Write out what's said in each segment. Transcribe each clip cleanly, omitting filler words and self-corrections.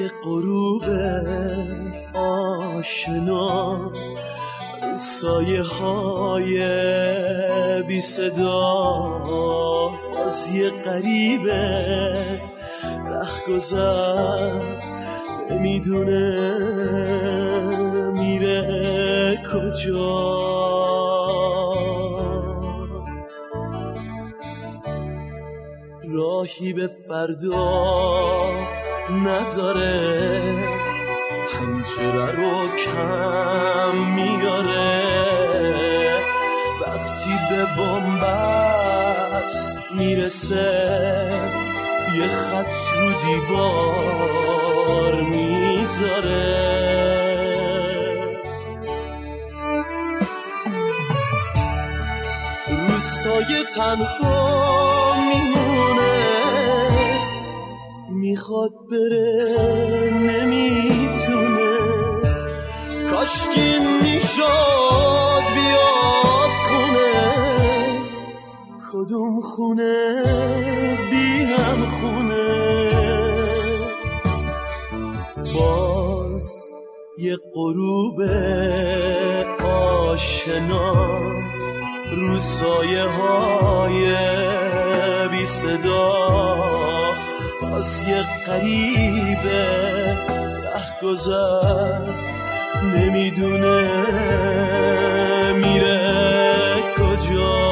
غروب آشنا، سایه های بی صدا، بازی غریبه رهگذر نمیدونه میره کجا. راهی به فردا نداره، پنجره رو کم میاره، وقتی به بن‌بست میرسه یه خط رو دیوار میذاره. روستای تنها میمونه، میخواد بره نمیتونه، کاشکی میشد بیاد خونه. کدوم خونه بی هم خونه؟ باز یه غروب آشنا، رو سایه های بی صدا، باز یه غریبه رهگذر نمیدونه میره کجا.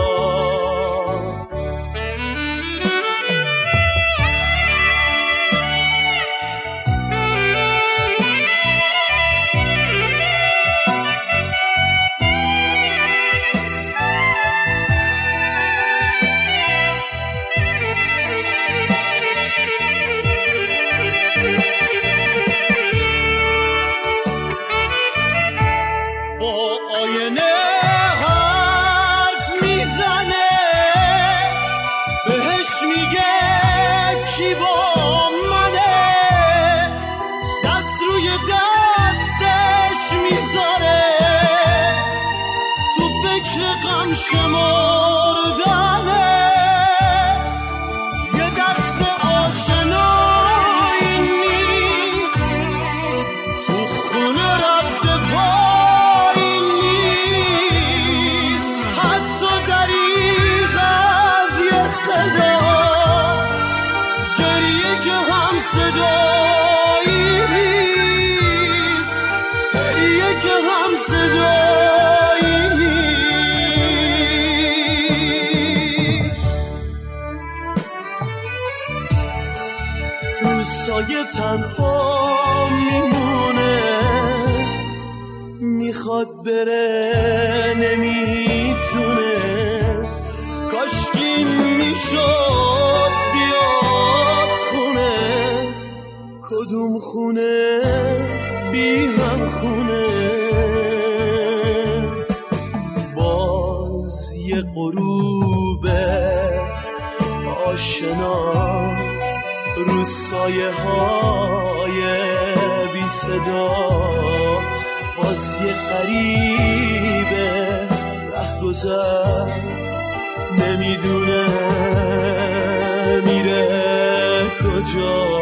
روستای تنها میمونه، میخواد بره نمیتونه، کاشکی میشد بیاد خونه. کدوم خونه بی هم خونه؟ باز یه غروب آشنا، رو سایه های بی صدا، باز یه غریبه رهگذر نمیدونه میره کجا.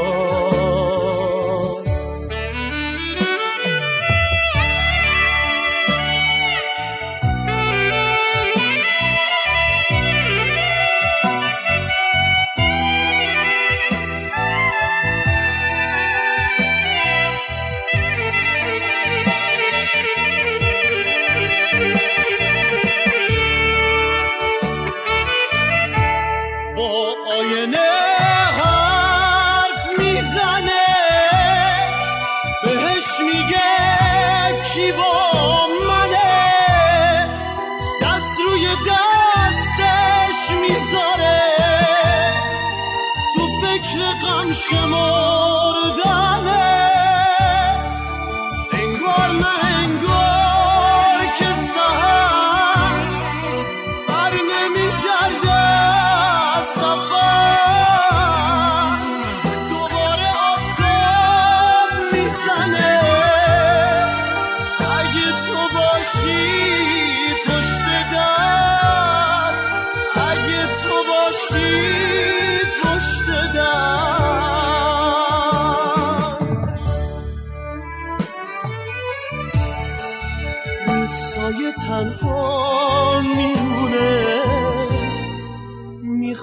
پشت در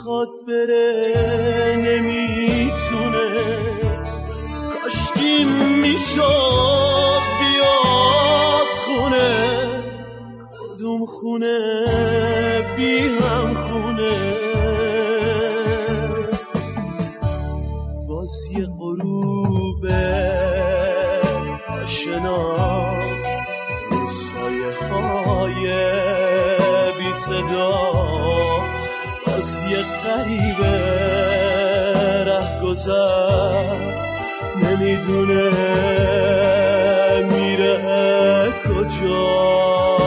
میخواد بره نمیتونه، کاشکی میشد بیاد خونه، کدوم خونه بی هم خونه. باز یه غروب آشنا رو سایه های بی صدا، باز یه غریبه ره گذر نمیدونه میره کجا.